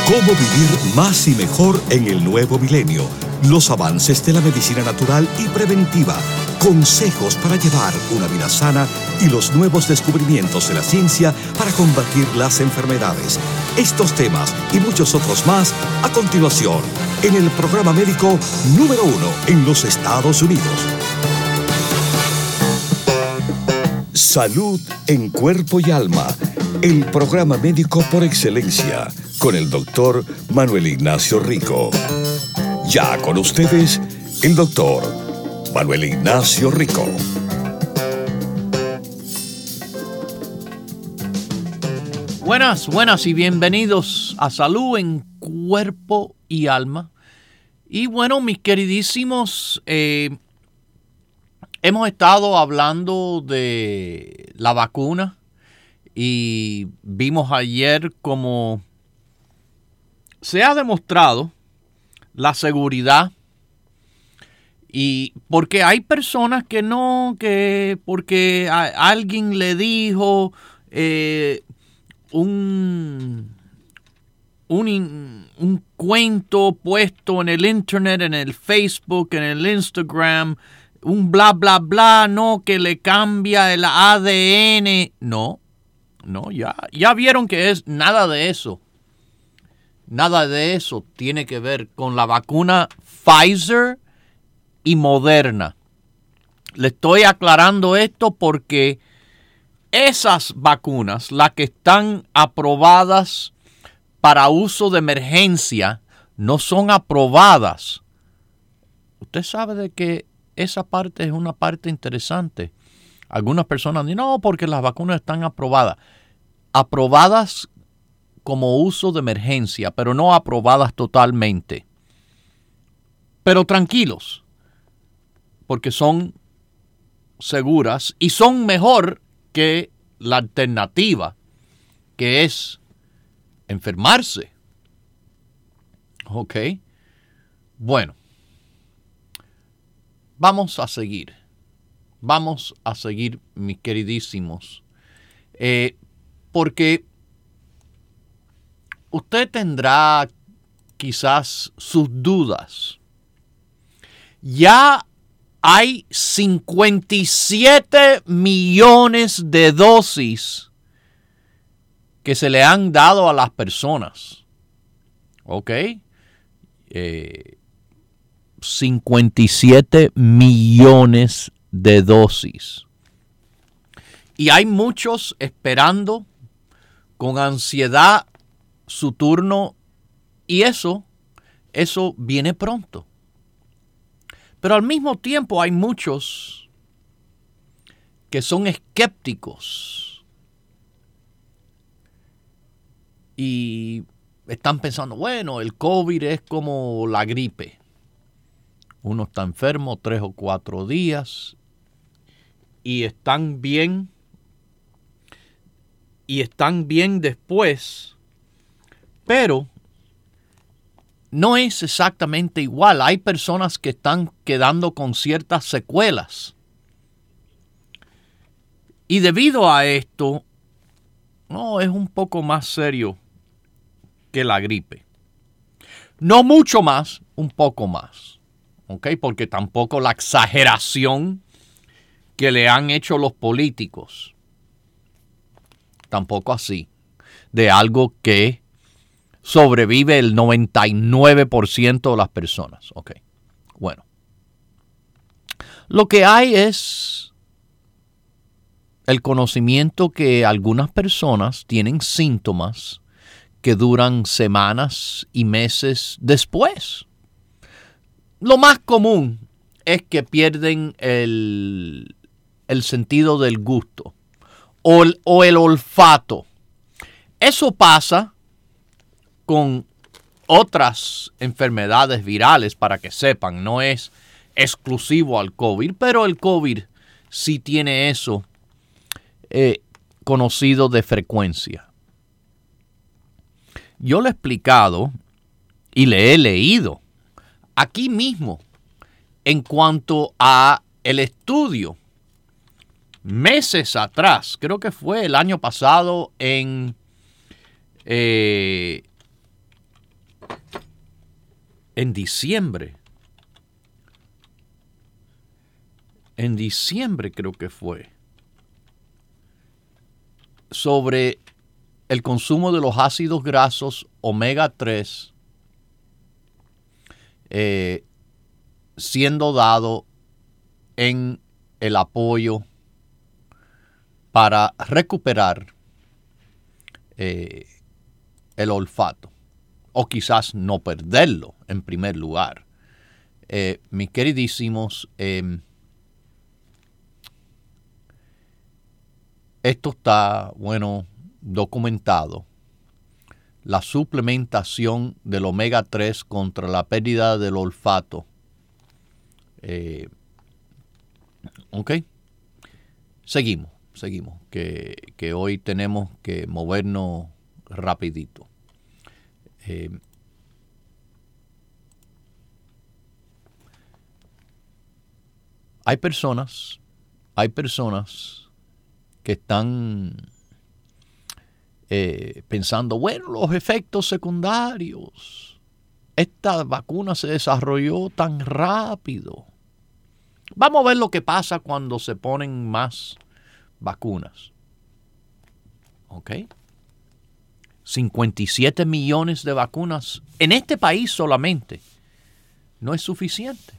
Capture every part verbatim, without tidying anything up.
Cómo vivir más y mejor en el nuevo milenio. Los avances de la medicina natural y preventiva. Consejos para llevar una vida sana y los nuevos descubrimientos de la ciencia para combatir las enfermedades. Estos temas y muchos otros más a continuación en el programa médico número uno en los Estados Unidos. Salud en cuerpo y alma. El programa médico por excelencia con el doctor Manuel Ignacio Rico. Ya con ustedes, el doctor Manuel Ignacio Rico. Buenas, buenas y bienvenidos a Salud en Cuerpo y Alma. Y bueno, mis queridísimos, eh, hemos estado hablando de la vacuna y vimos ayer cómo se ha demostrado la seguridad. Y porque hay personas que no, que porque a, alguien le dijo eh, un, un, un cuento puesto en el internet, en el Facebook, en el Instagram, un bla, bla, bla, no, que le cambia el A D N. No, no, ya, ya vieron que es nada de eso. Nada de eso tiene que ver con la vacuna Pfizer y Moderna. Le estoy aclarando esto porque esas vacunas, las que están aprobadas para uso de emergencia, no son aprobadas. Usted sabe de que esa parte es una parte interesante. Algunas personas dicen, no, porque las vacunas están aprobadas. Aprobadas como uso de emergencia, pero no aprobadas totalmente. Pero tranquilos, porque son seguras y son mejor que la alternativa, que es enfermarse. Ok. Bueno, vamos a seguir. Vamos a seguir, mis queridísimos. Eh, porque usted tendrá quizás sus dudas. Ya hay cincuenta y siete millones de dosis que se le han dado a las personas. ¿Ok? Eh, cincuenta y siete millones de dosis. Y hay muchos esperando con ansiedad su turno, y eso, eso viene pronto. Pero al mismo tiempo hay muchos que son escépticos y están pensando, bueno, el COVID es como la gripe. Uno está enfermo tres o cuatro días y están bien, y están bien después. Pero no es exactamente igual. Hay personas que están quedando con ciertas secuelas. Y debido a esto, no, es un poco más serio que la gripe. No mucho más, un poco más. ¿Ok? Porque tampoco la exageración que le han hecho los políticos. Tampoco así. De algo que sobrevive el noventa y nueve por ciento de las personas. Ok, bueno. Lo que hay es el conocimiento que algunas personas tienen síntomas que duran semanas y meses después. Lo más común es que pierden el, el sentido del gusto o el, o el olfato. Eso pasa con otras enfermedades virales, para que sepan, no es exclusivo al COVID, pero el COVID sí tiene eso eh, conocido de frecuencia. Yo le he explicado y le he leído aquí mismo en cuanto a el estudio meses atrás, creo que fue el año pasado en... Eh, en diciembre, en diciembre creo que fue, sobre el consumo de los ácidos grasos omega tres eh, siendo dado en el apoyo para recuperar eh, el olfato, o quizás no perderlo en primer lugar. Eh, mis queridísimos, eh, esto está, bueno, documentado. La suplementación del omega tres contra la pérdida del olfato. Eh, ok. Seguimos, seguimos. Que, que hoy tenemos que movernos rapidito. Eh, hay personas, hay personas que están eh, pensando, bueno, los efectos secundarios. Esta vacuna se desarrolló tan rápido. Vamos a ver lo que pasa cuando se ponen más vacunas. ¿Ok? cincuenta y siete millones de vacunas en este país solamente. No es suficiente.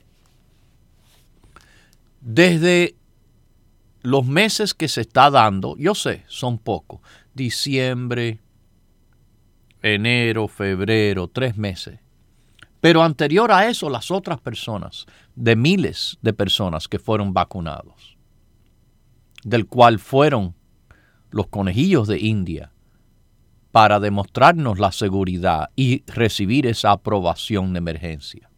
Desde los meses que se está dando, yo sé, son pocos. Diciembre, enero, febrero, tres meses. Pero anterior a eso, las otras personas, de miles de personas que fueron vacunados, del cual fueron los conejillos de India, para demostrarnos la seguridad y recibir esa aprobación de emergencia.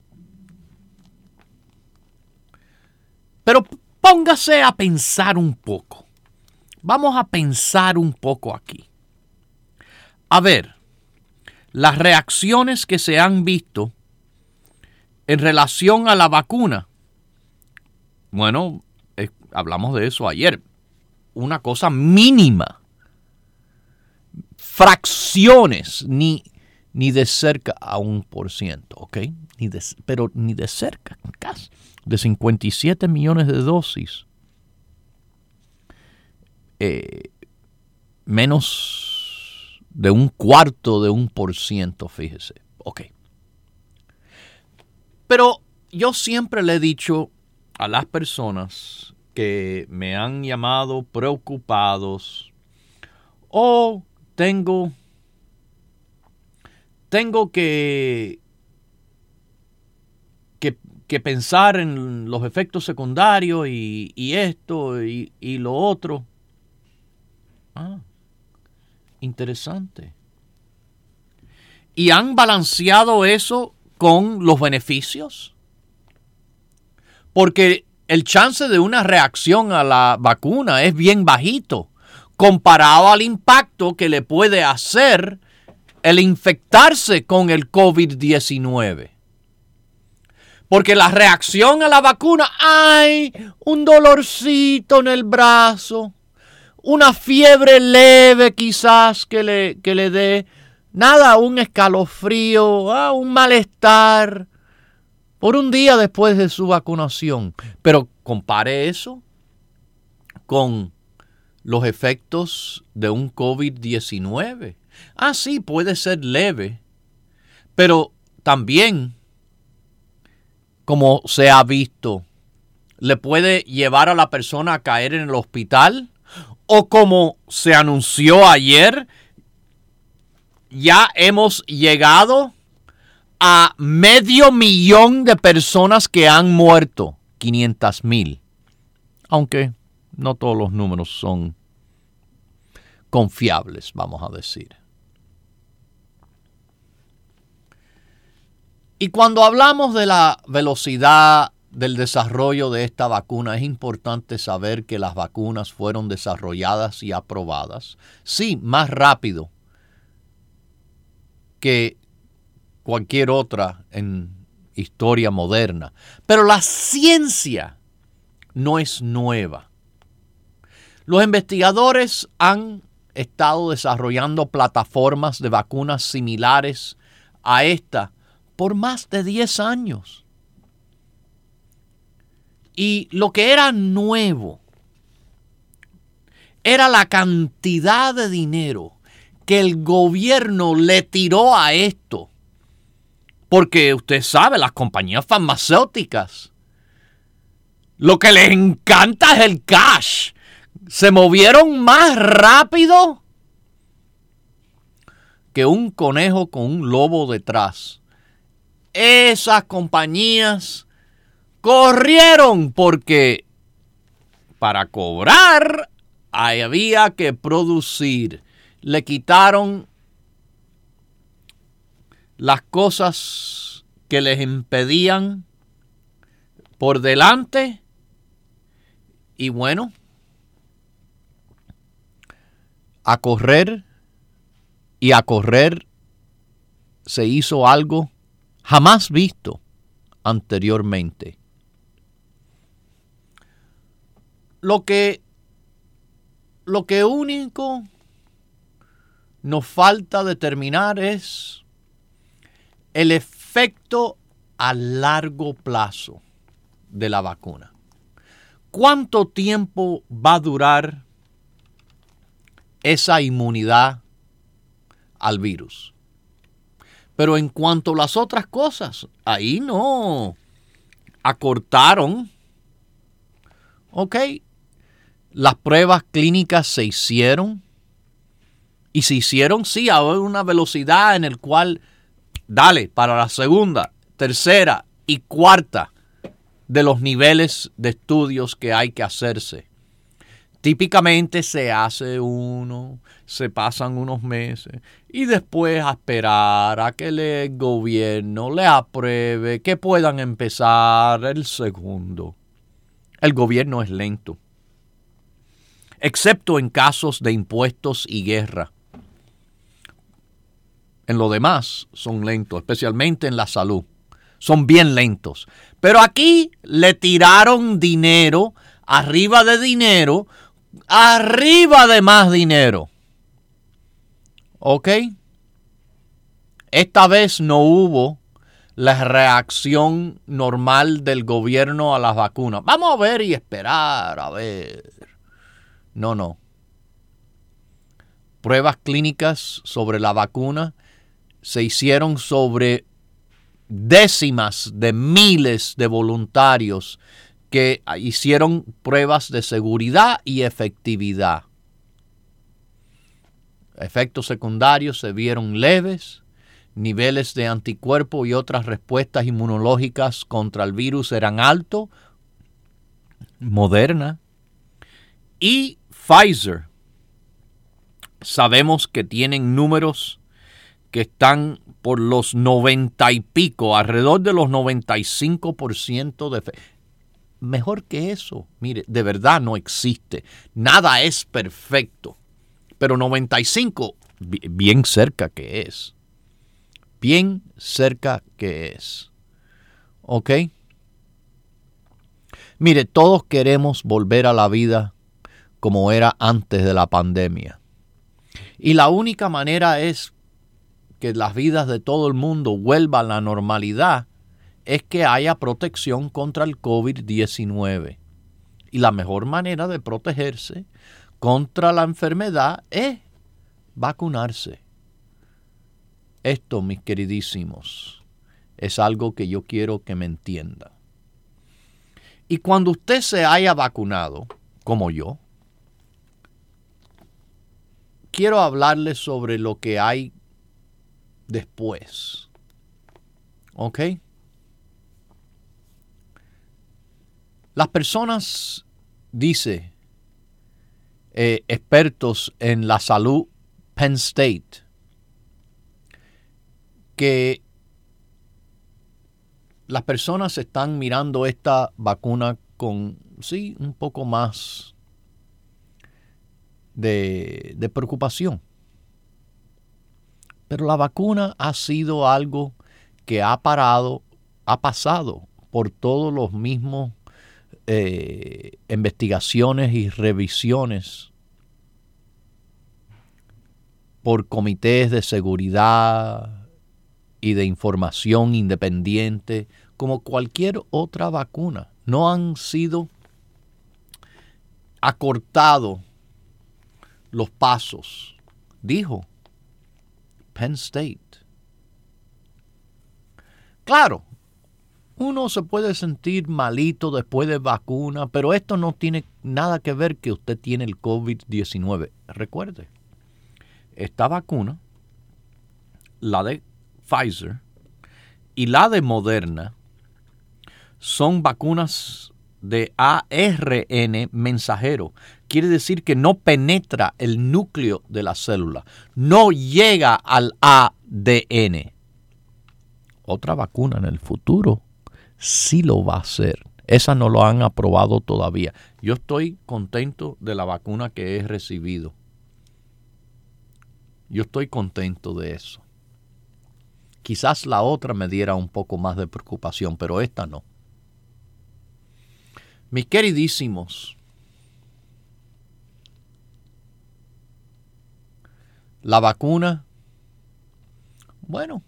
Pero póngase a pensar un poco. Vamos a pensar un poco aquí. A ver, las reacciones que se han visto en relación a la vacuna. Bueno, eh, hablamos de eso ayer. Una cosa mínima. Fracciones, ni, ni de cerca a un por ciento, ¿ok? Ni de, pero ni de cerca, casi. De cincuenta y siete millones de dosis. Eh, menos de un cuarto de un por ciento, fíjese. Ok. Pero yo siempre le he dicho a las personas que me han llamado preocupados o tengo, tengo que, que, que pensar en los efectos secundarios y, y esto y, y lo otro. Ah, interesante. ¿Y han balanceado eso con los beneficios? Porque el chance de una reacción a la vacuna es bien bajito comparado al impacto que le puede hacer el infectarse con el COVID diecinueve. Porque la reacción a la vacuna, ¡ay! Un dolorcito en el brazo, una fiebre leve quizás que le, que le dé, nada, un escalofrío, ah, un malestar por un día después de su vacunación. Pero compare eso con los efectos de un COVID diecinueve. Ah, sí, puede ser leve, pero también, como se ha visto, le puede llevar a la persona a caer en el hospital, o como se anunció ayer, ya hemos llegado a medio millón de personas que han muerto, quinientas mil, aunque no todos los números son confiables, vamos a decir. Y cuando hablamos de la velocidad del desarrollo de esta vacuna, es importante saber que las vacunas fueron desarrolladas y aprobadas, sí, más rápido que cualquier otra en historia moderna. Pero la ciencia no es nueva. Los investigadores han estado desarrollando plataformas de vacunas similares a esta por más de diez años. Y lo que era nuevo era la cantidad de dinero que el gobierno le tiró a esto. Porque usted sabe, las compañías farmacéuticas, lo que les encanta es el cash. Se movieron más rápido que un conejo con un lobo detrás. Esas compañías corrieron porque para cobrar había que producir. Le quitaron las cosas que les impedían por delante y bueno, a correr y a correr se hizo algo jamás visto anteriormente. Lo que, lo que único nos falta determinar es el efecto a largo plazo de la vacuna. ¿Cuánto tiempo va a durar esa inmunidad al virus? Pero en cuanto a las otras cosas, ahí no acortaron. Ok, las pruebas clínicas se hicieron. Y se hicieron, sí, a una velocidad en el cual, dale, para la segunda, tercera y cuarta de los niveles de estudios que hay que hacerse. Típicamente se hace uno, se pasan unos meses y después a esperar a que el gobierno le apruebe que puedan empezar el segundo. El gobierno es lento, excepto en casos de impuestos y guerra. En lo demás son lentos, especialmente en la salud. Son bien lentos. Pero aquí le tiraron dinero, arriba de dinero, arriba de más dinero. ¿Ok? Esta vez no hubo la reacción normal del gobierno a las vacunas. Vamos a ver y esperar, a ver. No, no. Pruebas clínicas sobre la vacuna se hicieron sobre décimas de miles de voluntarios que hicieron pruebas de seguridad y efectividad. Efectos secundarios se vieron leves, niveles de anticuerpos y otras respuestas inmunológicas contra el virus eran altos. Moderna y Pfizer sabemos que tienen números que están por los noventa y pico, alrededor de los noventa y cinco por ciento de fe. Mejor que eso, mire, de verdad no existe. Nada es perfecto, pero noventa y cinco, bien cerca que es. Bien cerca que es. ¿Ok? Mire, todos queremos volver a la vida como era antes de la pandemia. Y la única manera es que las vidas de todo el mundo vuelvan a la normalidad es que haya protección contra el COVID diecinueve. Y la mejor manera de protegerse contra la enfermedad es vacunarse. Esto, mis queridísimos, es algo que yo quiero que me entiendan. Y cuando usted se haya vacunado, como yo, quiero hablarles sobre lo que hay después. ¿Ok? Las personas, dice, eh, expertos en la salud, Penn State, que las personas están mirando esta vacuna con, sí, un poco más de, de preocupación. Pero la vacuna ha sido algo que ha parado, ha pasado por todos los mismos eh, investigaciones y revisiones por comités de seguridad y de información independiente como cualquier otra vacuna. No han sido acortados los pasos, dijo Penn State. Claro, uno se puede sentir malito después de vacuna, pero esto no tiene nada que ver que usted tiene el COVID diecinueve. Recuerde, esta vacuna, la de Pfizer y la de Moderna, son vacunas de A R N mensajero. Quiere decir que no penetra el núcleo de la célula, no llega al A D N. Otra vacuna en el futuro sí lo va a hacer. Esa no lo han aprobado todavía. Yo estoy contento de la vacuna que he recibido. Yo estoy contento de eso. Quizás la otra me diera un poco más de preocupación, pero esta no. Mis queridísimos, la vacuna, bueno,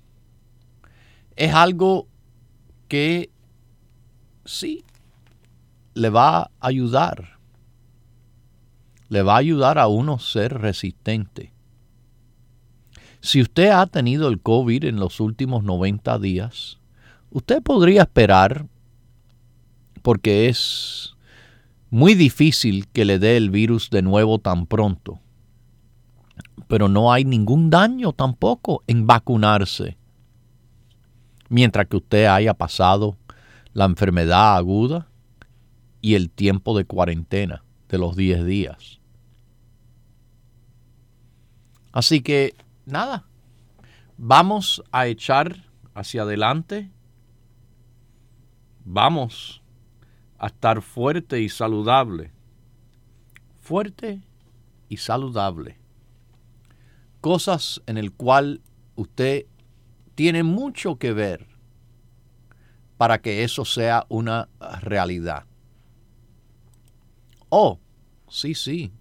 es algo que sí le va a ayudar. Le va a ayudar a uno ser resistente. Si usted ha tenido el COVID en los últimos noventa días, usted podría esperar, porque es muy difícil que le dé el virus de nuevo tan pronto. Pero no hay ningún daño tampoco en vacunarse mientras que usted haya pasado la enfermedad aguda y el tiempo de cuarentena de los diez días. Así que, nada, vamos a echar hacia adelante. Vamos a estar fuerte y saludable. Fuerte y saludable. Cosas en el cual usted tiene mucho que ver para que eso sea una realidad. Oh, sí, sí.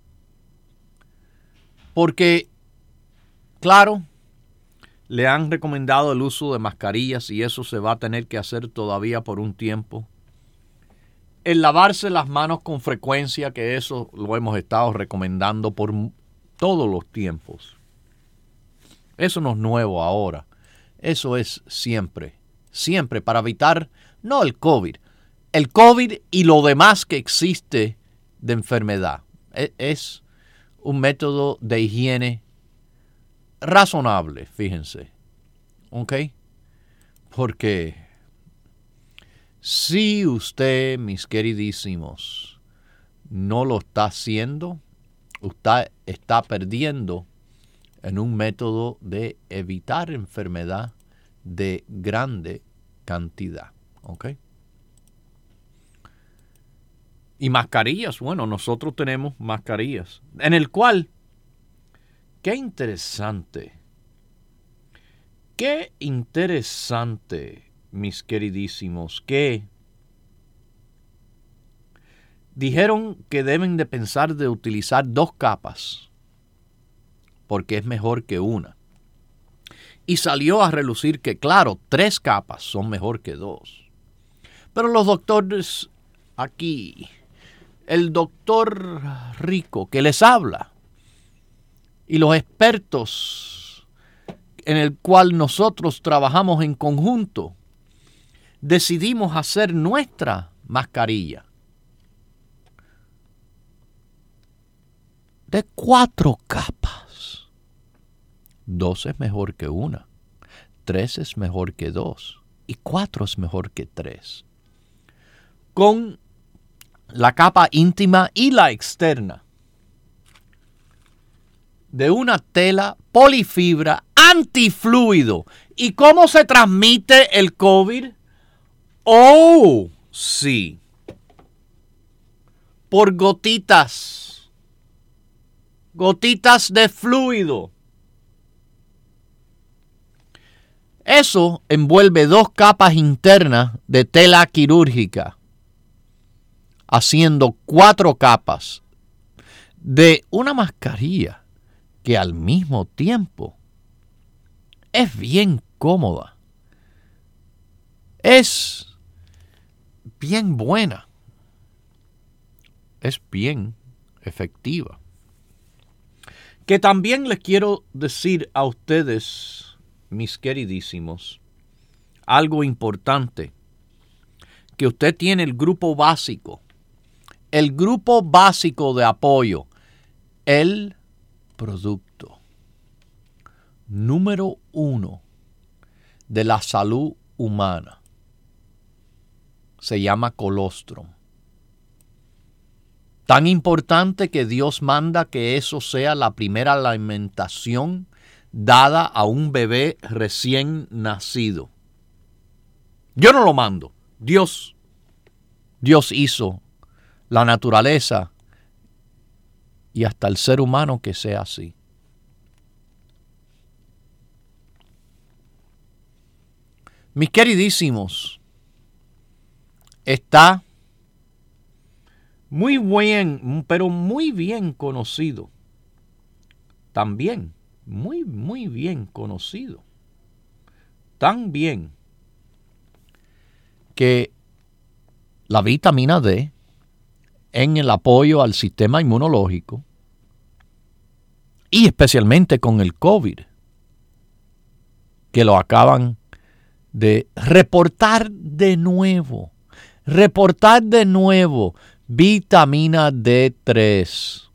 Porque, claro, le han recomendado el uso de mascarillas y eso se va a tener que hacer todavía por un tiempo. El lavarse las manos con frecuencia, que eso lo hemos estado recomendando por todos los tiempos. Eso no es nuevo ahora. Eso es siempre, siempre para evitar, no el COVID, el COVID y lo demás que existe de enfermedad. Es un método de higiene razonable, fíjense. ¿Ok? Porque si usted, mis queridísimos, no lo está haciendo, usted está perdiendo en un método de evitar enfermedad de grande cantidad. ¿Ok? Y mascarillas, bueno, nosotros tenemos mascarillas, en el cual, qué interesante, qué interesante, mis queridísimos, que dijeron que deben de pensar de utilizar dos capas, porque es mejor que una. Y salió a relucir que, claro, tres capas son mejor que dos. Pero los doctores aquí, el doctor Rico que les habla, y los expertos en el cual nosotros trabajamos en conjunto, decidimos hacer nuestra mascarilla de cuatro capas. Dos es mejor que una, tres es mejor que dos y cuatro es mejor que tres. Con la capa íntima y la externa de una tela polifibra antifluido. ¿Y cómo se transmite el COVID? Oh, sí. Por gotitas. Gotitas de fluido. Eso envuelve dos capas internas de tela quirúrgica, haciendo cuatro capas de una mascarilla que al mismo tiempo es bien cómoda. Es bien buena. Es bien efectiva. Que también les quiero decir a ustedes, mis queridísimos, algo importante. Que usted tiene el grupo básico. El grupo básico de apoyo. El producto número uno de la salud humana. Se llama colostrum. Tan importante que Dios manda que eso sea la primera alimentación dada a un bebé recién nacido. Yo no lo mando. Dios, Dios hizo la naturaleza y hasta el ser humano que sea así. Mis queridísimos, está muy bien, pero muy bien conocido. También, muy, muy bien conocido. Tan bien que la vitamina D en el apoyo al sistema inmunológico y especialmente con el COVID, que lo acaban de reportar de nuevo, reportar de nuevo vitamina D tres,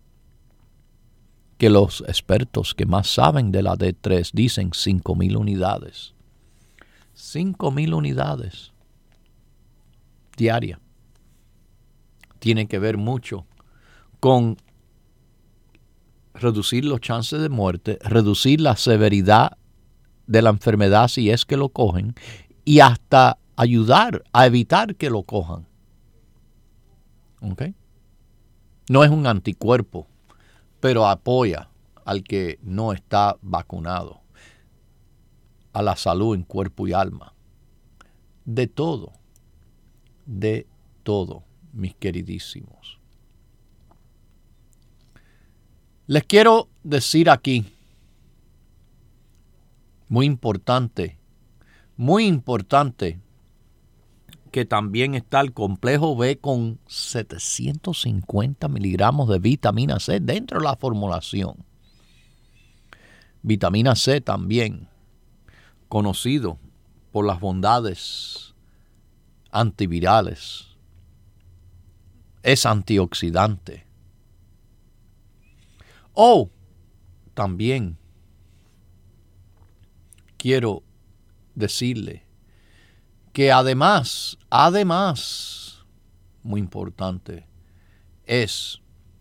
que los expertos que más saben de la D tres dicen cinco mil unidades. cinco mil unidades diarias. Tiene que ver mucho con reducir los chances de muerte, reducir la severidad de la enfermedad si es que lo cogen y hasta ayudar a evitar que lo cojan. ¿Ok? No es un anticuerpo, pero apoya al que no está vacunado, a la salud en cuerpo y alma. De todo, de todo, mis queridísimos. Les quiero decir aquí, muy importante, muy importante, que también está el complejo B con setecientos cincuenta miligramos de vitamina C dentro de la formulación. Vitamina C también, conocido por las bondades antivirales. Es antioxidante. Oh, también quiero decirle que además, además, muy importante, es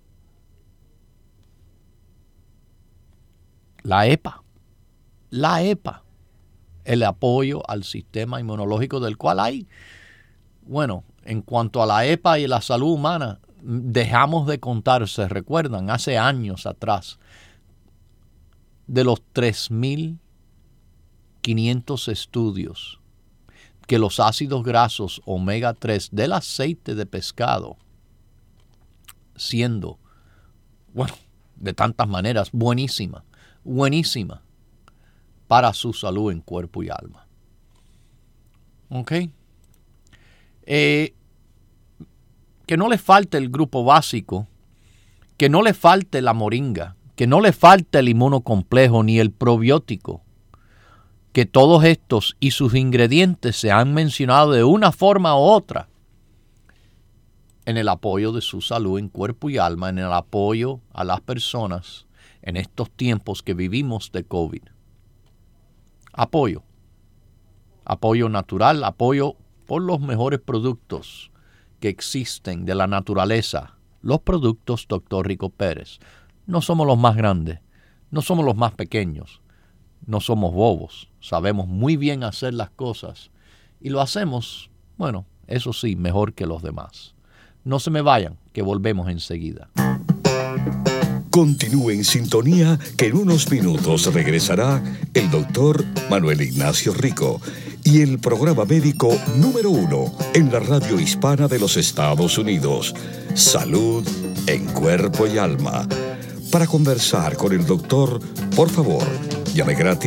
la EPA, la EPA, el apoyo al sistema inmunológico del cual hay, bueno, en cuanto a la EPA y la salud humana, dejamos de contar, se recuerdan, hace años atrás, de los tres mil quinientos estudios que los ácidos grasos omega tres del aceite de pescado, siendo, bueno, de tantas maneras, buenísima, buenísima para su salud en cuerpo y alma. ¿Ok? Eh, que no le falte el grupo básico, que no le falte la moringa, que no le falte el inmunocomplejo ni el probiótico, que todos estos y sus ingredientes se han mencionado de una forma u otra en el apoyo de su salud en cuerpo y alma, en el apoyo a las personas en estos tiempos que vivimos de COVID. Apoyo, apoyo natural, apoyo por los mejores productos que existen de la naturaleza, los productos doctor Rico Pérez. No somos los más grandes, no somos los más pequeños, no somos bobos, sabemos muy bien hacer las cosas y lo hacemos, bueno, eso sí, mejor que los demás. No se me vayan, que volvemos enseguida. Continúe en sintonía, que en unos minutos regresará el doctor Manuel Ignacio Rico y el programa médico número uno en la radio hispana de los Estados Unidos, Salud en Cuerpo y Alma. Para conversar con el doctor, por favor, llame gratis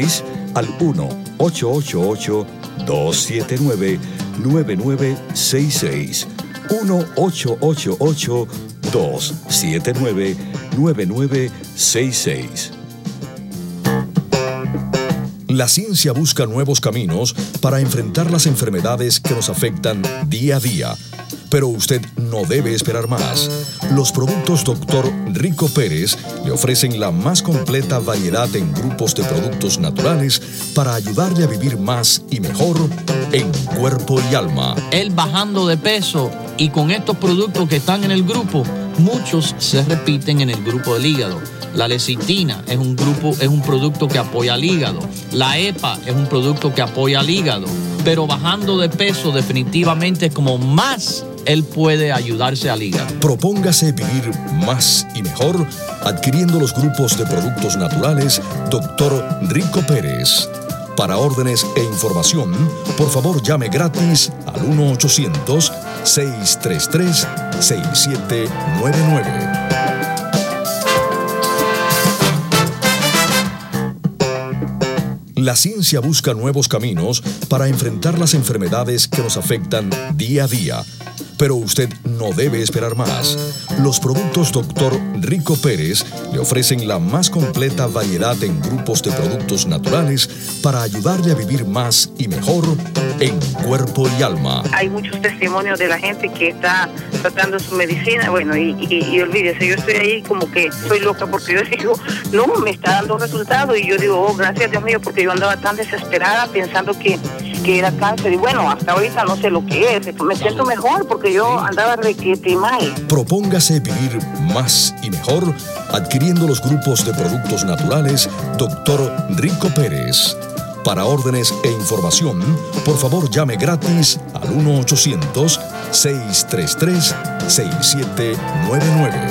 al uno ocho ocho ocho, dos siete nueve, nueve nueve seis seis. uno ocho ocho ocho, dos siete nueve, nueve nueve seis seis. La ciencia busca nuevos caminos para enfrentar las enfermedades que nos afectan día a día. Pero usted no debe esperar más. Los productos doctor Rico Pérez le ofrecen la más completa variedad en grupos de productos naturales para ayudarle a vivir más y mejor en cuerpo y alma. Él bajando de peso, y con estos productos que están en el grupo, muchos se repiten en el grupo del hígado. La lecitina es un grupo, es un producto que apoya al hígado. La E P A es un producto que apoya al hígado. Pero bajando de peso definitivamente es como más él puede ayudarse al hígado. Propóngase vivir más y mejor adquiriendo los grupos de productos naturales doctor Rico Pérez. Para órdenes e información, por favor llame gratis al uno ochocientos, seis tres tres, seis siete nueve nueve. La ciencia busca nuevos caminos para enfrentar las enfermedades que nos afectan día a día. Pero usted no debe esperar más. Los productos doctor Rico Pérez le ofrecen la más completa variedad en grupos de productos naturales para ayudarle a vivir más y mejor en cuerpo y alma. Hay muchos testimonios de la gente que está tratando su medicina, bueno, y, y, y olvídese, yo estoy ahí como que soy loca porque yo digo, no, me está dando resultados, y yo digo, oh, gracias Dios mío, porque yo andaba tan desesperada pensando que, que era cáncer, y bueno, hasta ahorita no sé lo que es, me siento mejor porque yo andaba requete mal. Propóngase vivir más y mejor adquiriendo los grupos de productos naturales doctor Rico Pérez. Para órdenes e información, por favor llame gratis al uno ochocientos, seis tres tres, seis siete nueve nueve.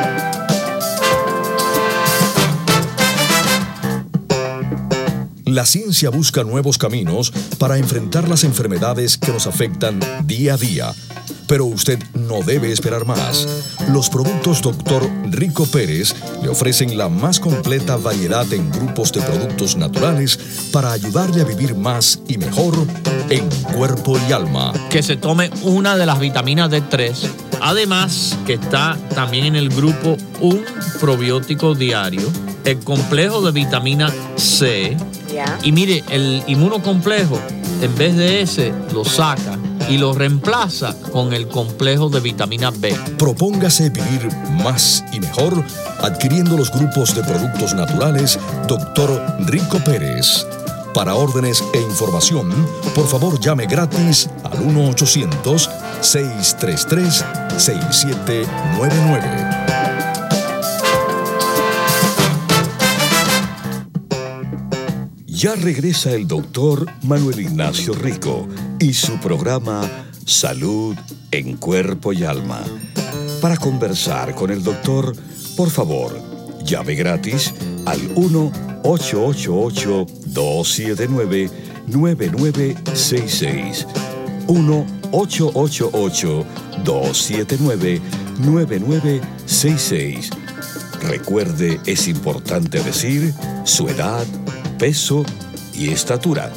La ciencia busca nuevos caminos para enfrentar las enfermedades que nos afectan día a día. Pero usted no debe esperar más. Los productos doctor Rico Pérez le ofrecen la más completa variedad en grupos de productos naturales para ayudarle a vivir más y mejor en cuerpo y alma. Que se tome una de las vitaminas D tres. Además, que está también en el grupo un probiótico diario, el complejo de vitamina C. Yeah. Y mire, el inmunocomplejo, en vez de ese, lo saca y lo reemplaza con el complejo de vitamina B. Propóngase vivir más y mejor adquiriendo los grupos de productos naturales doctor Rico Pérez. Para órdenes e información, por favor llame gratis al uno ochocientos, seis tres tres, seis siete nueve nueve. Ya regresa el doctor Manuel Ignacio Rico y su programa Salud en Cuerpo y Alma. Para conversar con el doctor, por favor, llame gratis al uno ocho ocho ocho, dos siete nueve, nueve nueve seis seis. uno ocho ocho ocho, dos siete nueve, nueve nueve seis seis. Recuerde, es importante decir su edad, peso y estatura.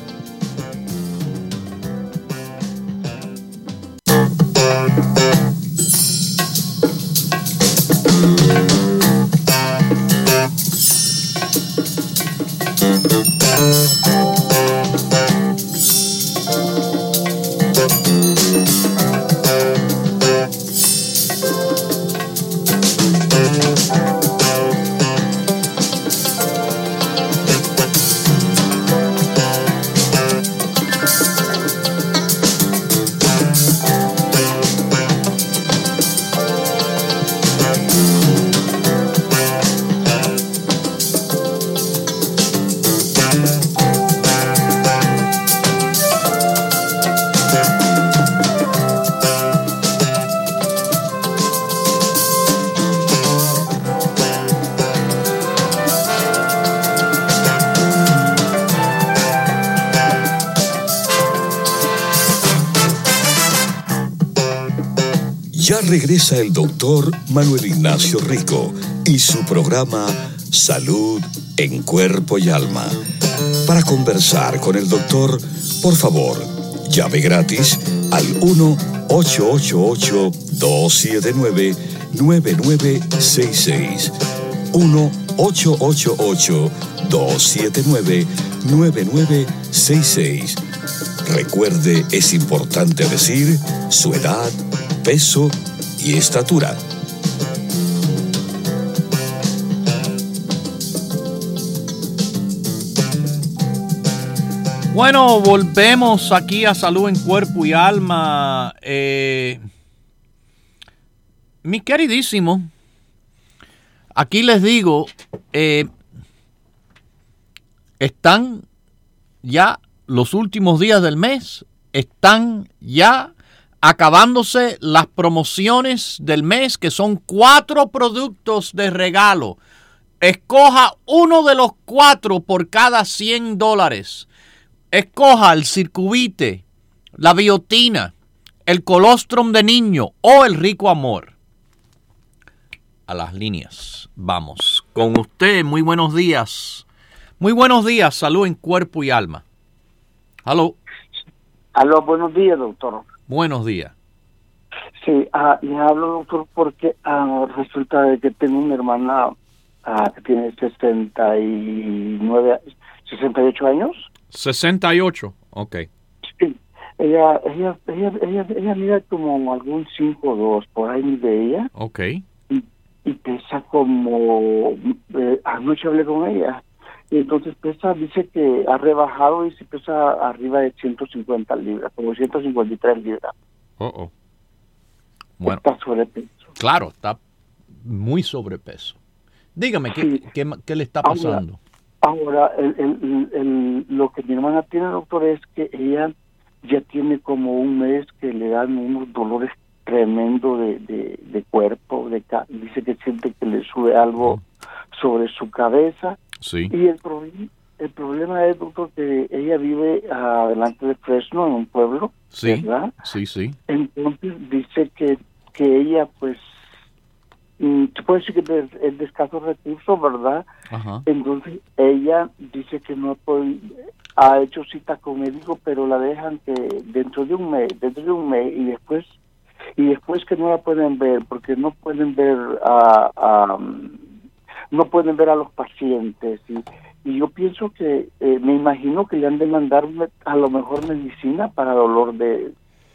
Ya regresa el doctor Manuel Ignacio Rico y su programa Salud en Cuerpo y Alma. Para conversar con el doctor, por favor, llame gratis al uno ocho ocho ocho, dos siete nueve, nueve nueve seis seis. uno ocho ocho ocho, dos siete nueve, nueve nueve seis seis. Recuerde, es importante decir su edad, peso y estatura. Bueno, volvemos aquí a Salud en Cuerpo y Alma. Eh, mi queridísimo, aquí les digo, eh, están ya los últimos días del mes, están ya acabándose las promociones del mes, que son cuatro productos de regalo. Escoja uno de los cuatro por cada cien dólares. Escoja el Circuvite, la Biotina, el Colostrum de niño o el Rico Amor. A las líneas, vamos. Con usted, muy buenos días. Muy buenos días, Salud en Cuerpo y Alma. Aló. Aló, buenos días, doctor. Buenos días. Sí, uh, le hablo, doctor, porque uh, resulta de que tengo una hermana uh, que tiene sesenta y nueve, sesenta y ocho años. sesenta y ocho, ok. Sí, ella, ella, ella, ella, ella mide como algún cinco dos, por ahí de ella. Ok. Y, y pesa como, eh, anoche hablé con ella, y entonces pesa, dice que ha rebajado y se pesa arriba de ciento cincuenta libras, como ciento cincuenta y tres libras. Oh, oh. Bueno, está sobrepeso. Claro, está muy sobrepeso. Dígame, ¿qué, Sí. qué, qué le está pasando? Ahora, ahora el, el, el, lo que mi hermana tiene, doctor, es que ella ya tiene como un mes que le dan unos dolores tremendos de, de, de cuerpo, de ca- dice que siente que le sube algo mm. sobre su cabeza. Sí. Y el, pro- el problema es, doctor, que ella vive adelante de Fresno, en un pueblo, sí, ¿verdad? Sí, sí. Entonces dice que, que ella, pues, se puede decir que es de, de escasos recursos, ¿verdad? Ajá. Entonces ella dice que no puede, ha hecho cita con médico, pero la dejan que dentro de un mes, dentro de un mes y después y después que no la pueden ver porque no pueden ver a, a no pueden ver a los pacientes y, y yo pienso que eh, me imagino que le han de mandar a lo mejor medicina para dolor de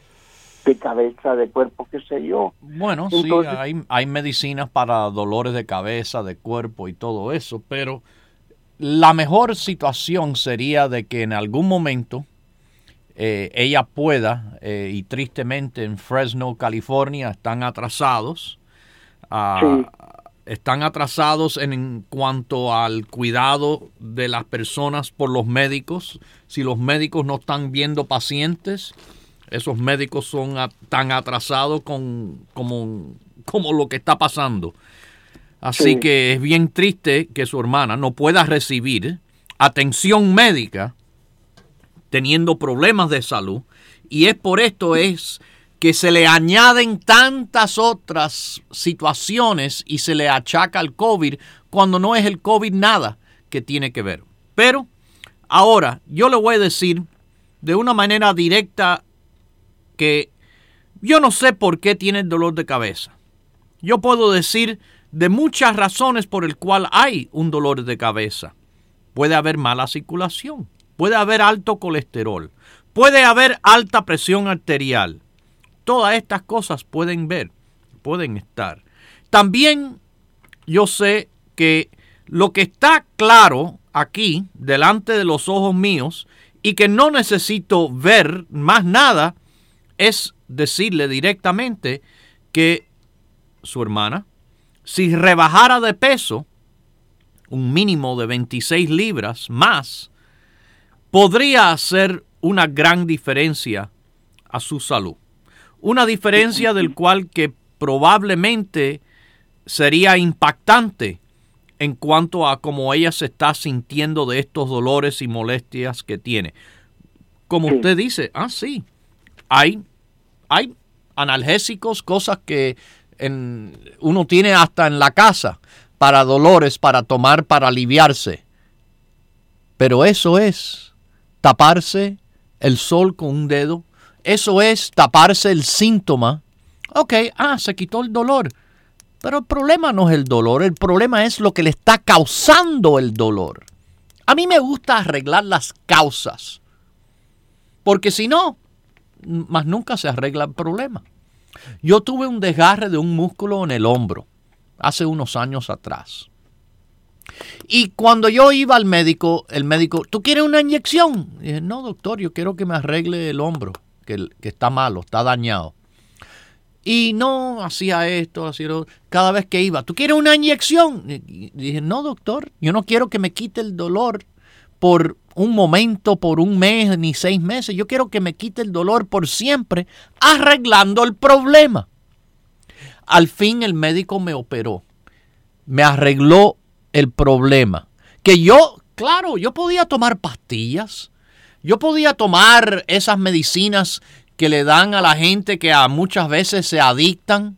de cabeza, de cuerpo, qué sé yo. Bueno, Entonces, sí, hay, hay medicinas para dolores de cabeza, de cuerpo y todo eso, pero la mejor situación sería de que en algún momento eh, ella pueda, eh, y tristemente en Fresno, California, están atrasados, uh, sí. están atrasados en, en cuanto al cuidado de las personas por los médicos. Si los médicos no están viendo pacientes, esos médicos son a, tan atrasados con, como, como lo que está pasando. Así sí. que es bien triste que su hermana no pueda recibir atención médica teniendo problemas de salud. Y es por esto es que se le añaden tantas otras situaciones y se le achaca al COVID cuando no es el COVID nada que tiene que ver. Pero ahora yo le voy a decir de una manera directa que yo no sé por qué tiene el dolor de cabeza. Yo puedo decir de muchas razones por el cual hay un dolor de cabeza. Puede haber mala circulación, puede haber alto colesterol, puede haber alta presión arterial. Todas estas cosas pueden ver, pueden estar. También yo sé que lo que está claro aquí, delante de los ojos míos, y que no necesito ver más nada, es decirle directamente que su hermana, si rebajara de peso un mínimo de veintiséis libras más, podría hacer una gran diferencia a su salud. Una diferencia del cual que probablemente sería impactante en cuanto a cómo ella se está sintiendo de estos dolores y molestias que tiene. Como Sí. usted dice, ah, sí, hay, hay analgésicos, cosas que en, uno tiene hasta en la casa para dolores, para tomar, para aliviarse. Pero eso es taparse el sol con un dedo. Eso es taparse el síntoma. Ok, ah, se quitó el dolor. Pero el problema no es el dolor, el problema es lo que le está causando el dolor. A mí me gusta arreglar las causas, porque si no, más nunca se arregla el problema. Yo tuve un desgarre de un músculo en el hombro hace unos años atrás. Y cuando yo iba al médico, el médico, ¿tú quieres una inyección? Y dije, no, doctor, yo quiero que me arregle el hombro, que, que está malo, está dañado. Y no, hacía esto, hacía lo, cada vez que iba, ¿tú quieres una inyección? Y dije, no, doctor, yo no quiero que me quite el dolor por un momento, por un mes, ni seis meses. Yo quiero que me quite el dolor por siempre, arreglando el problema. Al fin el médico me operó, me arregló el problema. Que yo, claro, yo podía tomar pastillas, yo podía tomar esas medicinas que le dan a la gente que a muchas veces se adictan,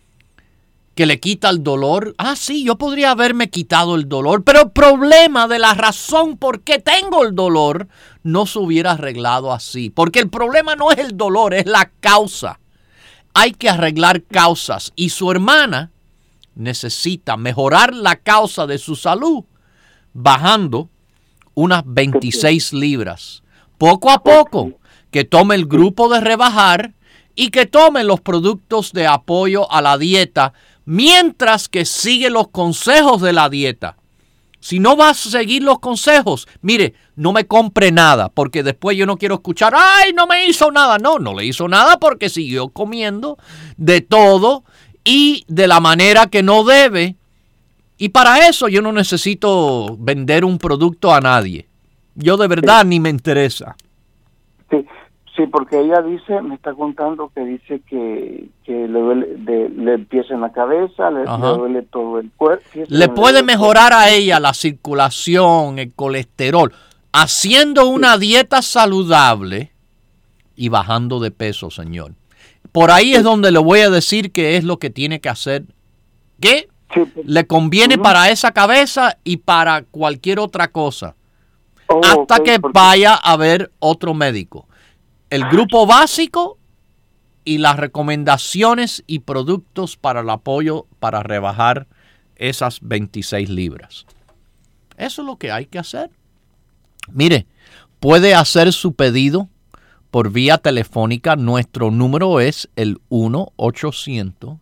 que le quita el dolor. Ah, sí, yo podría haberme quitado el dolor, pero el problema de la razón por qué tengo el dolor no se hubiera arreglado así. Porque el problema no es el dolor, es la causa. Hay que arreglar causas y su hermana necesita mejorar la causa de su salud bajando unas veintiséis libras. Poco a poco, que tome el grupo de rebajar y que tome los productos de apoyo a la dieta mientras que sigue los consejos de la dieta. Si no vas a seguir los consejos, mire, no me compre nada, porque después yo no quiero escuchar, ¡ay, no me hizo nada! No, no le hizo nada porque siguió comiendo de todo y de la manera que no debe. Y para eso yo no necesito vender un producto a nadie. Yo de verdad ni me interesa. Sí, sí, porque ella dice, me está contando que dice que, que le duele, de, le empieza en la cabeza, le, le duele todo el cuerpo. Le puede mejorar a ella la circulación, el colesterol, haciendo una dieta saludable y bajando de peso, señor. Por ahí es donde le voy a decir qué es lo que tiene que hacer. ¿Qué? Sí, pues, le conviene uh-huh. para esa cabeza y para cualquier otra cosa. Oh, hasta okay, que porque... vaya a ver otro médico. El grupo básico y las recomendaciones y productos para el apoyo para rebajar esas veintiséis libras. Eso es lo que hay que hacer. Mire, puede hacer su pedido por vía telefónica. Nuestro número es el uno ochocientos,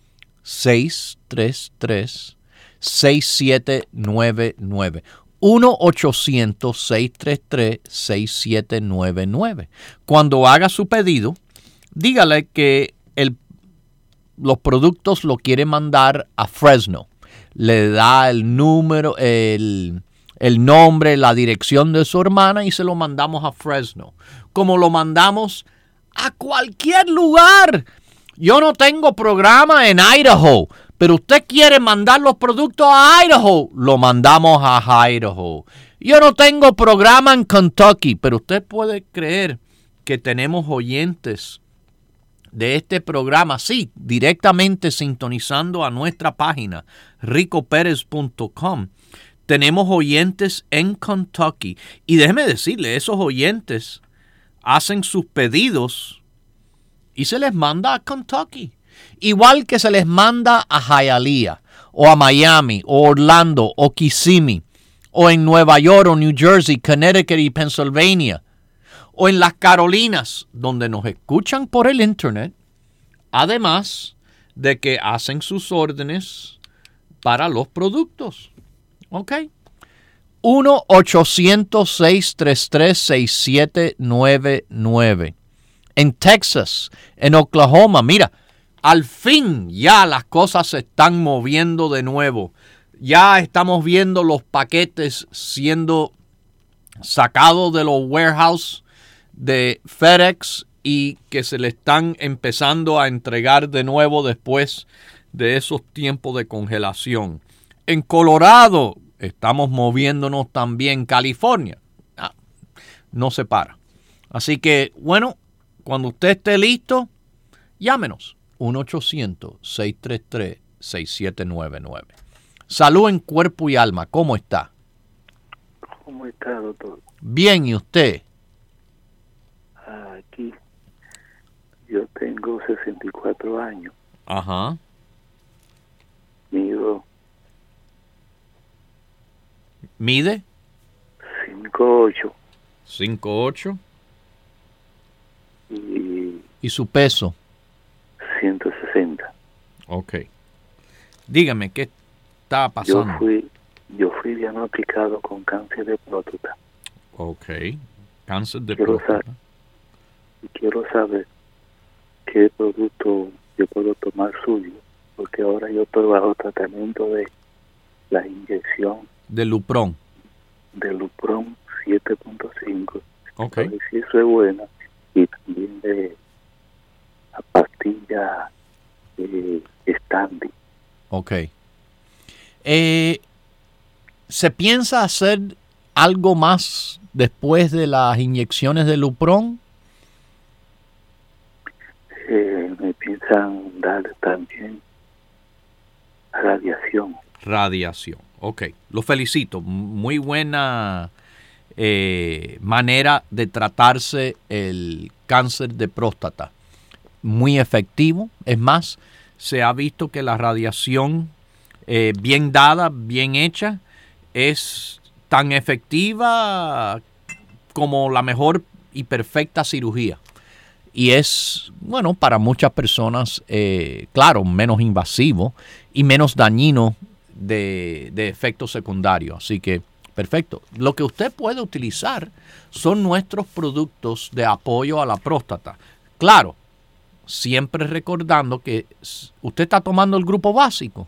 seis tres tres, seis siete nueve nueve. uno ochocientos, seis tres tres, seis siete nueve nueve. Cuando haga su pedido, dígale que el, los productos lo quiere mandar a Fresno. Le da el número, el, el nombre, la dirección de su hermana y se lo mandamos a Fresno. Como lo mandamos a cualquier lugar. Yo no tengo programa en Idaho, pero usted quiere mandar los productos a Idaho, lo mandamos a Idaho. Yo no tengo programa en Kentucky, pero usted puede creer que tenemos oyentes de este programa, sí, directamente sintonizando a nuestra página, rico pérez punto com. Tenemos oyentes en Kentucky. Y déjeme decirle, esos oyentes hacen sus pedidos y se les manda a Kentucky. Igual que se les manda a Hialeah, o a Miami, o Orlando, o Kissimmee, o en Nueva York, o New Jersey, Connecticut y Pennsylvania, o en las Carolinas, donde nos escuchan por el Internet, además de que hacen sus órdenes para los productos. ¿Ok? uno ochocientos, seis tres tres, seis siete nueve nueve. En Texas, en Oklahoma, mira, al fin ya las cosas se están moviendo de nuevo. Ya estamos viendo los paquetes siendo sacados de los warehouses de FedEx y que se le están empezando a entregar de nuevo después de esos tiempos de congelación. En Colorado estamos moviéndonos también. California no, no se para. Así que, bueno, cuando usted esté listo, llámenos. uno ochocientos, seis tres tres, seis siete nueve nueve. Salud en cuerpo y alma. ¿Cómo está? ¿Cómo está, doctor? Bien, ¿y usted? Aquí yo tengo sesenta y cuatro años. Ajá. Mido ¿Mide? cinco ocho cinco ocho. y ¿Y su peso? ciento sesenta. Ok. Dígame, ¿qué está pasando? Yo fui, yo fui diagnosticado con cáncer de próstata. Ok. Cáncer de Quiero próstata. saber, quiero saber qué producto yo puedo tomar suyo, porque ahora yo estoy bajo tratamiento de la inyección De Lupron. de Lupron siete punto cinco. Ok. A ver si eso es buena. Y también de la pastilla eh, Standy. Ok. Eh, ¿Se piensa hacer algo más después de las inyecciones de Lupron? Eh, me piensan dar también radiación. Radiación. Ok. Lo felicito. Muy buena eh, manera de tratarse el cáncer de próstata. Muy efectivo. Es más, se ha visto que la radiación eh, bien dada, bien hecha, es tan efectiva como la mejor y perfecta cirugía. Y es, bueno, para muchas personas, eh, claro, menos invasivo y menos dañino de, de efectos secundarios. Así que, perfecto. Lo que usted puede utilizar son nuestros productos de apoyo a la próstata. Claro, siempre recordando que usted está tomando el grupo básico.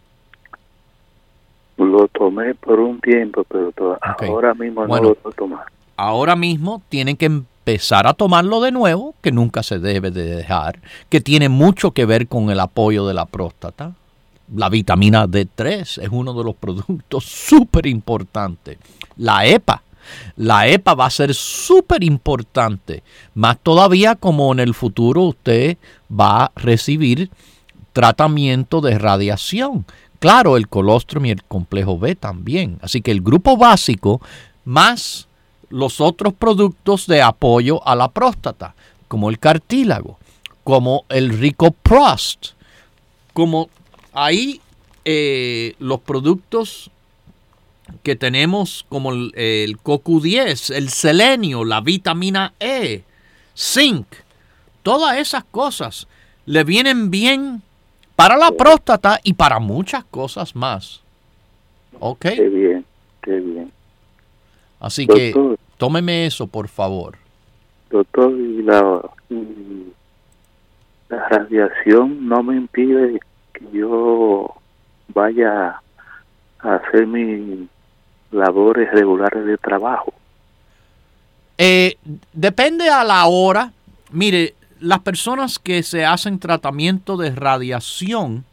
Lo tomé por un tiempo, pero to- Okay. ahora mismo Bueno, no lo puedo tomar. Ahora mismo tienen que empezar a tomarlo de nuevo, que nunca se debe de dejar, que tiene mucho que ver con el apoyo de la próstata. La vitamina D tres es uno de los productos súper importantes. La EPA. La EPA va a ser súper importante. Más todavía como en el futuro usted va a recibir tratamiento de radiación. Claro, el colostrum y el complejo B también. Así que el grupo básico más los otros productos de apoyo a la próstata, como el cartílago, como el Ricoprost, como ahí eh, los productos que tenemos como el, el C O Q diez, el selenio, la vitamina E, zinc, todas esas cosas le vienen bien para la próstata y para muchas cosas más. ¿Ok? Qué bien, qué bien. Así Doctor. que tómeme eso, por favor. Doctor, y la, y la radiación no me impide que yo vaya a hacer mis labores regulares de trabajo. Eh, depende a la hora. Mire, las personas que se hacen tratamiento de radiación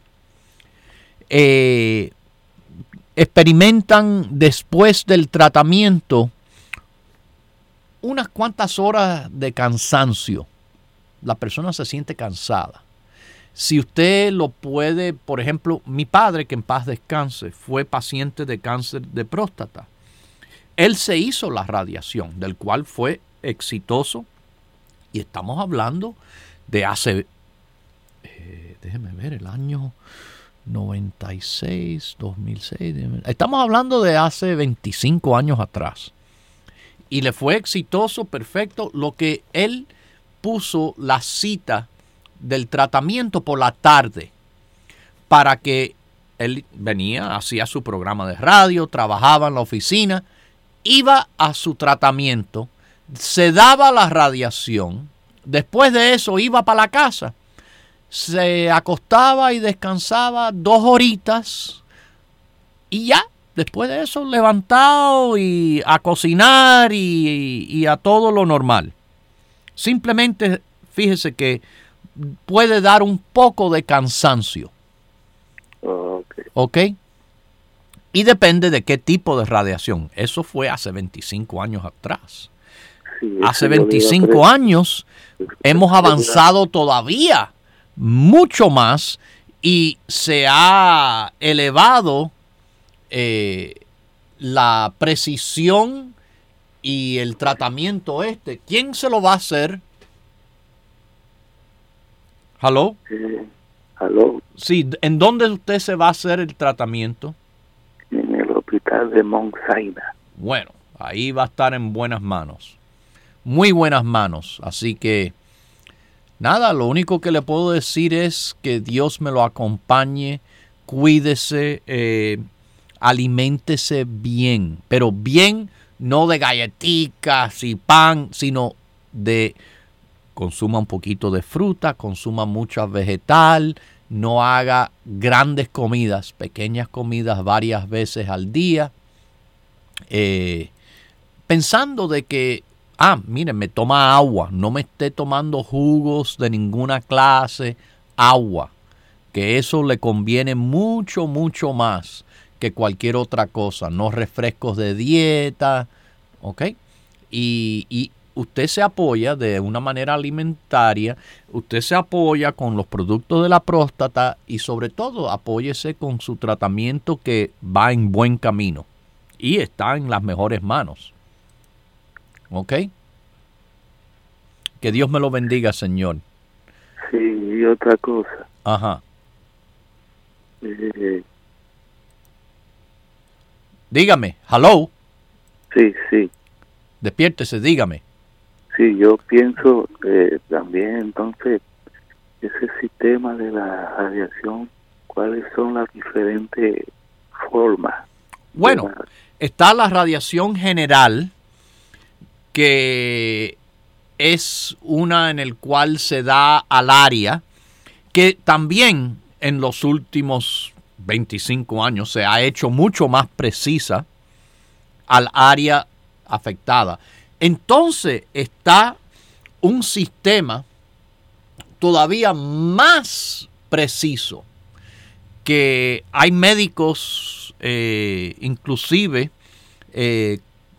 eh, experimentan después del tratamiento unas cuantas horas de cansancio. La persona se siente cansada. Si usted lo puede, por ejemplo, mi padre, que en paz descanse, fue paciente de cáncer de próstata. Él se hizo la radiación, del cual fue exitoso. Y estamos hablando de hace, eh, déjeme ver, el año noventa y seis, dos mil seis. Estamos hablando de hace veinticinco años atrás. Y le fue exitoso, perfecto, lo que él puso la cita del tratamiento por la tarde para que él venía, hacía su programa de radio, trabajaba en la oficina, iba a su tratamiento, se daba la radiación, después de eso iba para la casa, se acostaba y descansaba dos horitas y ya, después de eso levantado y a cocinar y, y a todo lo normal. Simplemente fíjese que puede dar un poco de cansancio. Okay. ¿Ok? Y depende de qué tipo de radiación. Eso fue hace veinticinco años atrás. Sí, hace eso yo veinticinco digo, años hemos avanzado todavía mucho más y se ha elevado eh, la precisión y el tratamiento este, ¿quién se lo va a hacer? ¿Hello? Eh, ¿Aló? Sí, ¿en dónde usted se va a hacer el tratamiento? En el hospital de Mount Sinai. Bueno, ahí va a estar en buenas manos. Muy buenas manos. Así que, nada, lo único que le puedo decir es que Dios me lo acompañe. Cuídese, eh, aliméntese bien. Pero bien, no de galletitas y pan, sino de consuma un poquito de fruta, consuma mucha vegetal, no haga grandes comidas, pequeñas comidas varias veces al día, eh, pensando de que, ah, miren, me toma agua, no me esté tomando jugos de ninguna clase, agua, que eso le conviene mucho, mucho más que cualquier otra cosa, no refrescos de dieta, ¿ok? Y, y usted se apoya de una manera alimentaria, usted se apoya con los productos de la próstata y sobre todo apóyese con su tratamiento que va en buen camino y está en las mejores manos. ¿Ok? Que Dios me lo bendiga, Señor. Sí, y otra cosa. Ajá. Eh, Dígame, hello. sí, sí. Despiértese, dígame. Sí, yo pienso eh, también entonces ese sistema de la radiación, ¿cuáles son las diferentes formas? Bueno, la... está la radiación general, que es una en el cual se da al área, que también en los últimos veinticinco años se ha hecho mucho más precisa al área afectada. Entonces está un sistema todavía más preciso, que hay médicos eh, inclusive eh,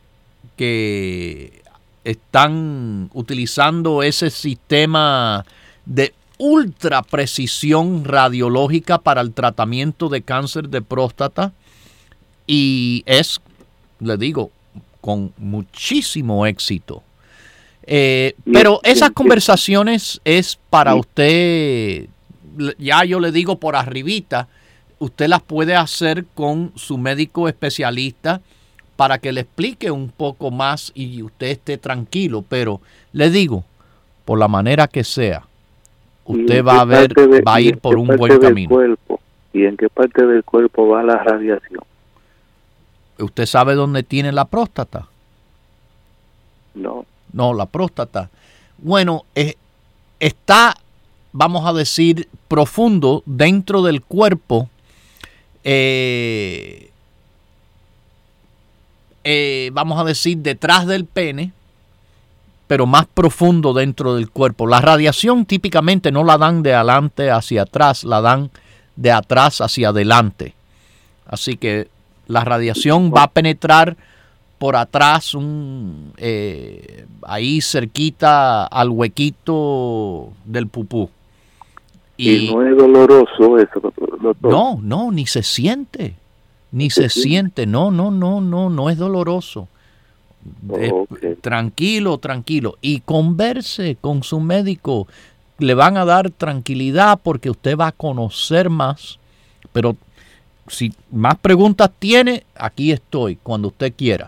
que están utilizando ese sistema de ultra precisión radiológica para el tratamiento de cáncer de próstata y es, le digo, con muchísimo éxito. Eh, pero esas conversaciones es para usted, ya yo le digo por arribita, usted las puede hacer con su médico especialista para que le explique un poco más y usted esté tranquilo. Pero le digo, por la manera que sea, usted va a ver, de, va a ir por un buen camino. Cuerpo, ¿y en qué parte del cuerpo va la radiación? ¿Usted sabe dónde tiene la próstata? No. No, la próstata. Bueno, eh, está, vamos a decir, profundo dentro del cuerpo. Eh, eh, vamos a decir, detrás del pene, pero más profundo dentro del cuerpo. La radiación típicamente no la dan de adelante hacia atrás, la dan de atrás hacia adelante. Así que la radiación va a penetrar por atrás, un, eh, ahí cerquita al huequito del pupú. Y, y no es doloroso eso, doctor. No, no, ni se siente. Ni se ¿Sí? siente. No, no, no, no, no es doloroso. Oh, okay. Tranquilo, tranquilo. Y converse con su médico. Le van a dar tranquilidad porque usted va a conocer más. Pero si más preguntas tiene, aquí estoy cuando usted quiera.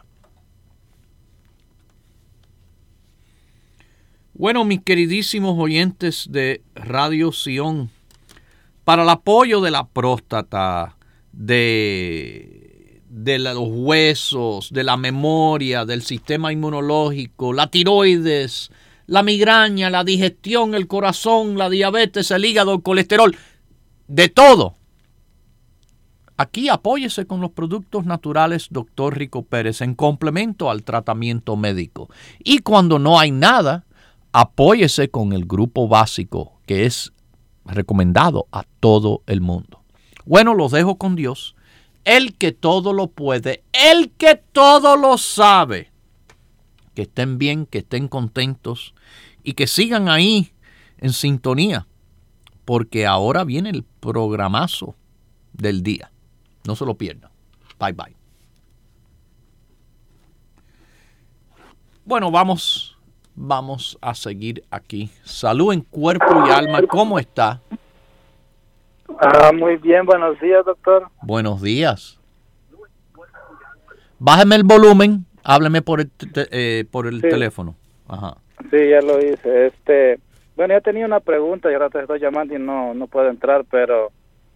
Bueno, mis queridísimos oyentes de Radio Sion, para el apoyo de la próstata, de, de los huesos, de la memoria, del sistema inmunológico, la tiroides, la migraña, la digestión, el corazón, la diabetes, el hígado, el colesterol, de todo. Aquí apóyese con los productos naturales doctor Rico Pérez en complemento al tratamiento médico. Y cuando no hay nada, apóyese con el grupo básico que es recomendado a todo el mundo. Bueno, los dejo con Dios, el que todo lo puede, el que todo lo sabe. Que estén bien, que estén contentos y que sigan ahí en sintonía, porque ahora viene el programazo del día. No se lo pierdan. Bye, bye. Bueno, vamos, vamos a seguir aquí. Salud en cuerpo y alma. ¿Cómo está? Ah, muy bien, buenos días, doctor. Buenos días. Bájeme el volumen, hábleme por el, te, eh, por el sí. teléfono. Ajá. Sí, ya lo hice. Este, bueno, ya tenía una pregunta y ahora te estoy llamando y no, no puedo entrar, pero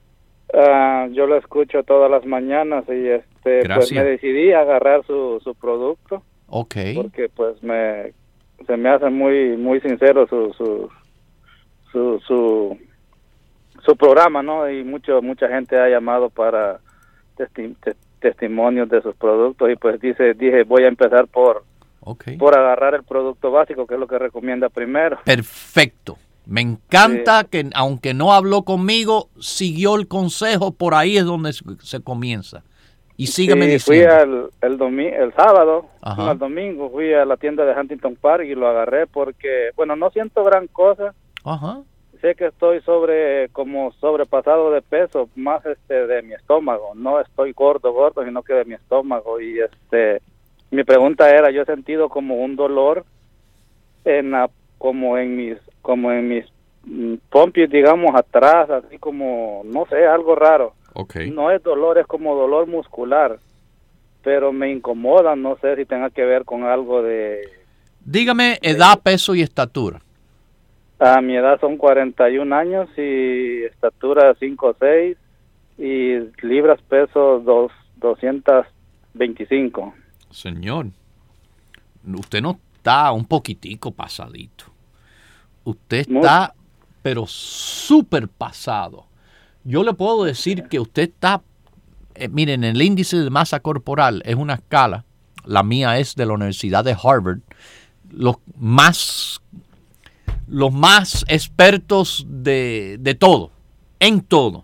uh, yo lo escucho todas las mañanas y este, pues me decidí a agarrar su, su producto. Okay. Porque pues me se me hace muy muy sincero su su su su, su programa, ¿no? Y mucho mucha gente ha llamado para testi te testimonios de sus productos y pues dice dije voy a empezar por okay. por agarrar el producto básico, que es lo que recomienda primero. Perfecto. Me encanta sí. que aunque no habló conmigo, siguió el consejo, por ahí es donde se comienza. Y sígueme sí, diciendo. Fui al, el, domi el sábado, no, el domingo, fui a la tienda de Huntington Park y lo agarré porque, bueno, no siento gran cosa. Ajá. Sé que estoy sobre, como sobrepasado de peso, más este de mi estómago. No estoy gordo, gordo, sino que de mi estómago. Y este, mi pregunta era, yo he sentido como un dolor en la, como en mis, como en mis pompis, digamos, atrás, así como, no sé, algo raro. Okay. No es dolor, es como dolor muscular, pero me incomoda, no sé si tenga que ver con algo de... Dígame edad, peso y estatura. A mi edad son cuarenta y un años y estatura cinco seis y libras peso dos, doscientos veinticinco. Señor, usted no está un poquitico pasadito. Usted está, Muy... pero súper pasado. Yo le puedo decir que usted está, eh, miren, el índice de masa corporal es una escala, la mía es de la Universidad de Harvard, los más, los más expertos de, de todo, en todo.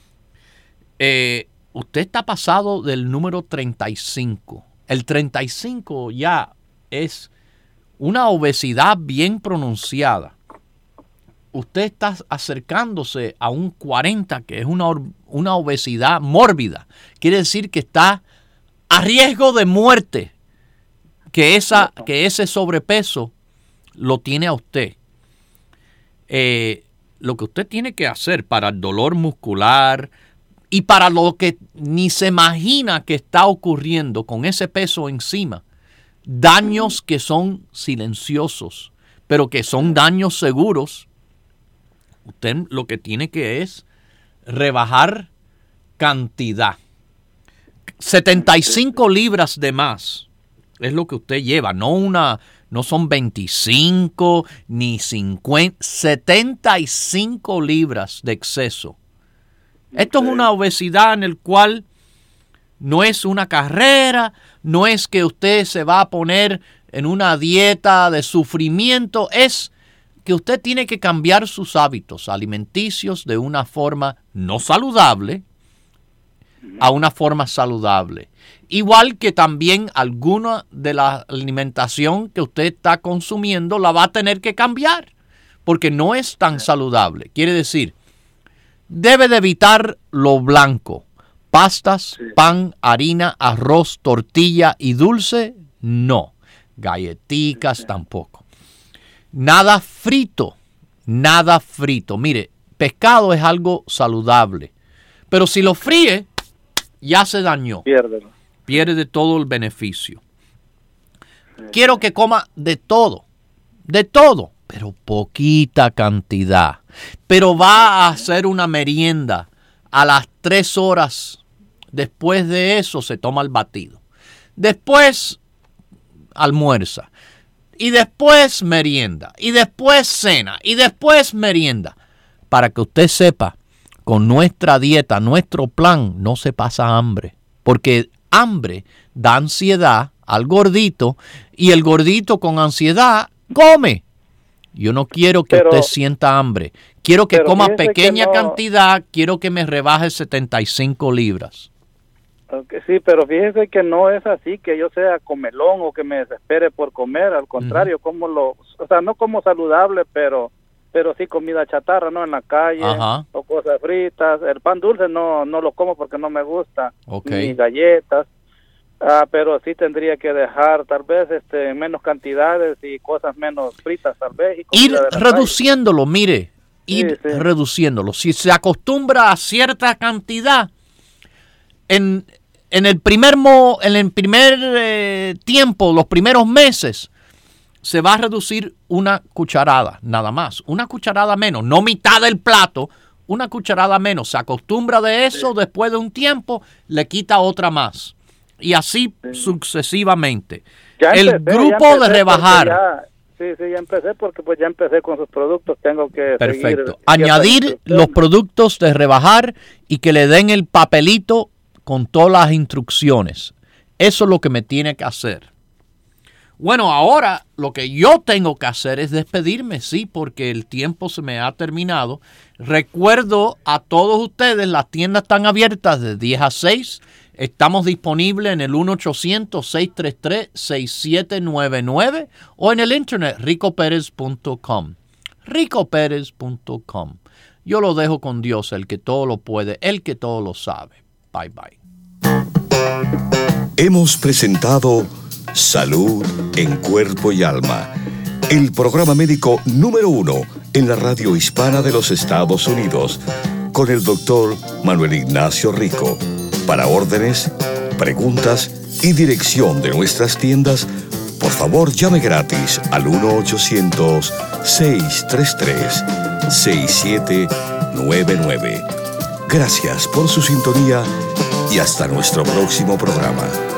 Eh, usted está pasado del número treinta y cinco. El treinta y cinco ya es una obesidad bien pronunciada. Usted está acercándose a un cuarenta, que es una, una obesidad mórbida. Quiere decir que está a riesgo de muerte, que, esa, que ese sobrepeso lo tiene a usted. Eh, lo que usted tiene que hacer para el dolor muscular y para lo que ni se imagina que está ocurriendo con ese peso encima, daños que son silenciosos, pero que son daños seguros. Usted lo que tiene que es rebajar cantidad. setenta y cinco libras de más es lo que usted lleva, no una, no son veinticinco ni cincuenta, setenta y cinco libras de exceso. Esto es una obesidad en el cual no es una carrera, no es que usted se va a poner en una dieta de sufrimiento, es que usted tiene que cambiar sus hábitos alimenticios de una forma no saludable a una forma saludable. Igual que también alguna de la alimentación que usted está consumiendo la va a tener que cambiar, porque no es tan saludable. Quiere decir, debe de evitar lo blanco, pastas, pan, harina, arroz, tortilla y dulce, no. Galletitas tampoco. Nada frito, nada frito. Mire, pescado es algo saludable, pero si lo fríe, ya se dañó. Piérdelo. Pierde todo el beneficio. Quiero que coma de todo, de todo, pero poquita cantidad. Pero va a hacer una merienda a las tres horas. Después de eso se toma el batido. Después almuerza. Y después merienda. Y después cena. Y después merienda. Para que usted sepa, con nuestra dieta, nuestro plan, no se pasa hambre. Porque hambre da ansiedad al gordito. Y el gordito con ansiedad come. Yo no quiero que pero, usted sienta hambre. Quiero que coma pequeña que no, cantidad. Quiero que me rebaje setenta y cinco libras. Okay, sí, pero fíjese que no es así, que yo sea comelón o que me desespere por comer. Al contrario, uh-huh. como lo, o sea, no como saludable, pero pero sí comida chatarra, ¿no? En la calle, uh-huh. o cosas fritas. El pan dulce no no lo como porque no me gusta. Okay. Ni galletas. Ah, pero sí tendría que dejar tal vez este menos cantidades y cosas menos fritas tal vez. Y ir reduciéndolo, mire, ir sí, sí. reduciéndolo. Si se acostumbra a cierta cantidad, en, en el primer, mo, en el primer eh, tiempo, los primeros meses, se va a reducir una cucharada, nada más. Una cucharada menos, no mitad del plato, una cucharada menos. Se acostumbra de eso, sí. Después de un tiempo, le quita otra más. Y así sí. Sucesivamente. Ya el empecé, grupo ya empecé de rebajar. Ya, sí, sí, ya empecé porque pues ya empecé con sus productos. Tengo que perfecto. Seguir añadir los productos de rebajar y que le den el papelito con todas las instrucciones. Eso es lo que me tiene que hacer. Bueno, ahora lo que yo tengo que hacer es despedirme, sí, porque el tiempo se me ha terminado. Recuerdo a todos ustedes, las tiendas están abiertas de diez a seis. Estamos disponibles en el uno ochocientos, seis tres tres, seis siete nueve nueve o en el internet rico pérez punto com. rico pérez punto com. Yo lo dejo con Dios, el que todo lo puede, el que todo lo sabe. Bye, bye. Hemos presentado Salud en Cuerpo y Alma, el programa médico número uno en la radio hispana de los Estados Unidos, con el doctor Manuel Ignacio Rico. Para órdenes, preguntas y dirección de nuestras tiendas, por favor llame gratis al uno ochocientos, seis tres tres, seis siete nueve nueve. Gracias por su sintonía y hasta nuestro próximo programa.